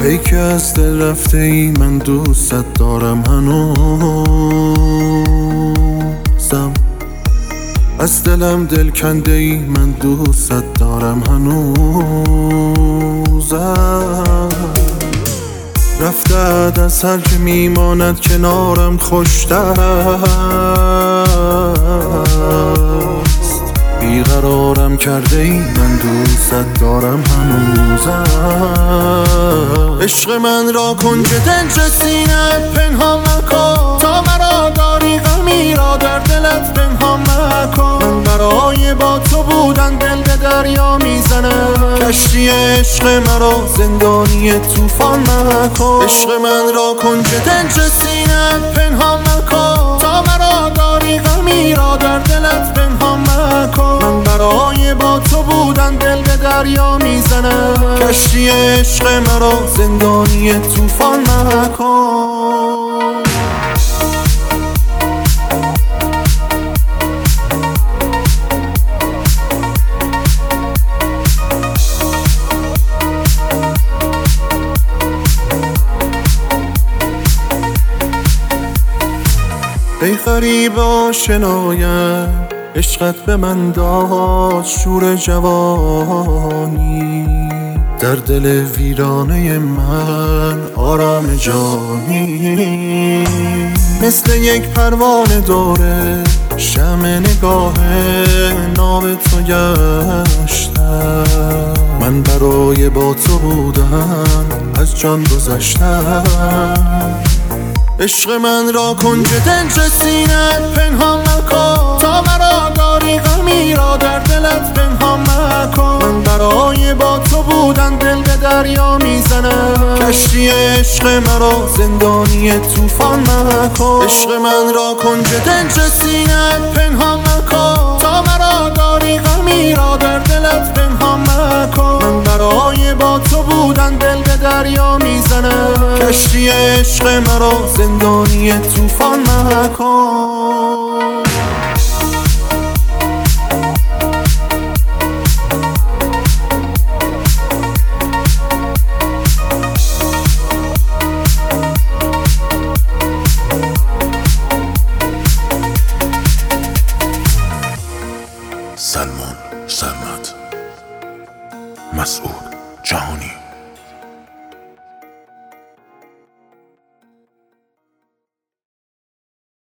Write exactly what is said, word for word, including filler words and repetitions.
ای که از دل رفته ای من دوست دارم هنوزم، از دلم دل کنده ای من دوست دارم هنوزم. رفته از هر که میماند کنارم خوشتر است، بیقرارم کرده ای من دوست دارم هنوزم. عشق من را کنج دنج سینه‌ات پنهان مکن، تا مرا داری غمی را در دلت پنهان مکن. من برای با تو بودن دل به دریا میزنم، کشتی عشق مرا زندانی طوفان مکن. عشق من را کنج دنج سینه‌ات پنهان مکن، تا مرا داری غمی را در دلت پنهان مکن. من برای با تو بودن دل به دریا میزنم، کشتی عشق مرا زندانی طوفان مکن. ای غریب آشنایم عشقت به من داد شور جوانی، در دل ویرانه من آرام جانی. مثل یک پروانه دوره شمع نگاه ناب تو گشتم، من برای با تو بودن از جان گذشتم. عشق من را کنج دنج سینه‌ات پنهان مکن، تا مرا داری غمی را در دلت پنهان مکن. من برای با تو بودن دل به دریا میزنم، کشتی عشق مرا زندانی طوفان مکن. عشق من را کنج دنج سینه‌ات پنهان مکن، تا مرا داری غمی را در دلت پنهان مکن. من برای با تو بودن دل به دریا میزنم، کشتی عشق مرا زندانی طوفان مکن. سلمان سرمد مسعود